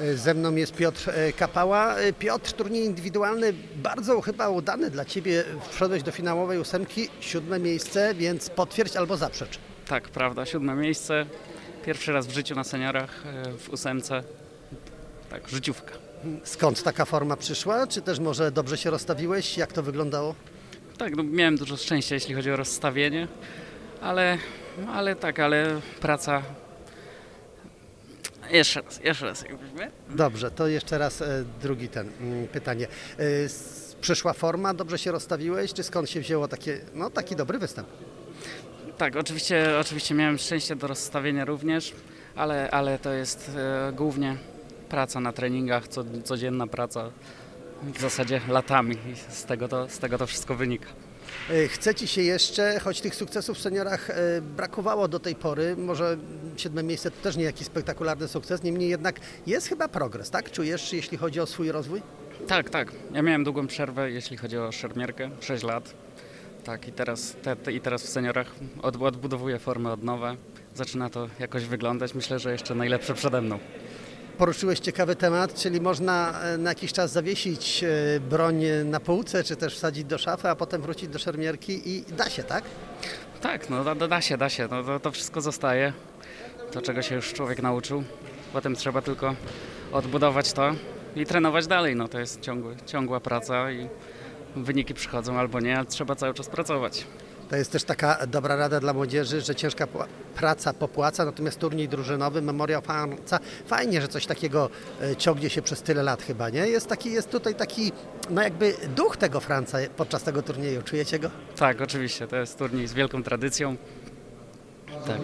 Ze mną jest Piotr Kapała. Piotr, turniej indywidualny, bardzo chyba udany dla Ciebie. Wszedłeś do finałowej 8, 7 miejsce, więc potwierdź albo zaprzecz. Tak, prawda, 7 miejsce. Pierwszy raz w życiu na seniorach w 8. Tak, życiówka. Skąd taka forma przyszła? Czy też może dobrze się rozstawiłeś? Jak to wyglądało? Tak, no, miałem dużo szczęścia, jeśli chodzi o rozstawienie, ale praca... Jeszcze raz. Jakbyśmy. Dobrze, to jeszcze raz drugi pytanie. Przyszła forma, dobrze się rozstawiłeś? Czy skąd się wzięło taki dobry występ? Tak, oczywiście miałem szczęście do rozstawienia również, ale to jest głównie praca na treningach, codzienna praca, w zasadzie latami i z tego to wszystko wynika. Chce Ci się jeszcze, choć tych sukcesów w seniorach brakowało do tej pory, może 7 miejsce to też nie jakiś spektakularny sukces, niemniej jednak jest chyba progres, tak? Czujesz, jeśli chodzi o swój rozwój? Tak. Ja miałem długą przerwę, jeśli chodzi o szermierkę, 6 lat. Tak, i teraz w seniorach odbudowuję formę od nowa. Zaczyna to jakoś wyglądać. Myślę, że jeszcze najlepsze przede mną. Poruszyłeś ciekawy temat, czyli można na jakiś czas zawiesić broń na półce, czy też wsadzić do szafy, a potem wrócić do szermierki i da się, tak? Tak, no da się. No, to wszystko zostaje. To, czego się już człowiek nauczył. Potem trzeba tylko odbudować to i trenować dalej. No, to jest ciągła praca i wyniki przychodzą albo nie, ale trzeba cały czas pracować. To jest też taka dobra rada dla młodzieży, że ciężka praca popłaca, natomiast turniej drużynowy, Memoriał Franca, fajnie, że coś takiego ciągnie się przez tyle lat chyba, nie? Jest tutaj taki, jakby duch tego Franca podczas tego turnieju, czujecie go? Tak, oczywiście, to jest turniej z wielką tradycją. Tak.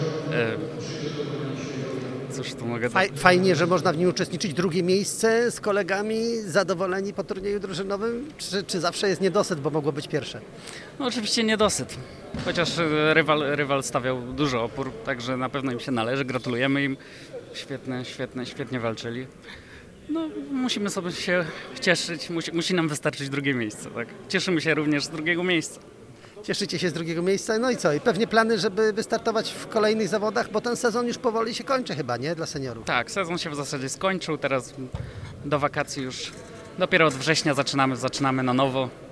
Cóż tu mogę dodać? Fajnie, że można w nim uczestniczyć. Drugie miejsce z kolegami, zadowoleni po turnieju drużynowym? Czy zawsze jest niedosyt, bo mogło być pierwsze? No oczywiście niedosyt, chociaż rywal stawiał dużo opór, także na pewno im się należy, gratulujemy im, świetnie walczyli. No musimy sobie się cieszyć, musi nam wystarczyć drugie miejsce, tak? Cieszymy się również z drugiego miejsca. Cieszycie się z drugiego miejsca, no i co? I pewnie plany, żeby wystartować w kolejnych zawodach, bo ten sezon już powoli się kończy chyba, nie? Dla seniorów. Tak, sezon się w zasadzie skończył, teraz do wakacji już dopiero od września zaczynamy na nowo.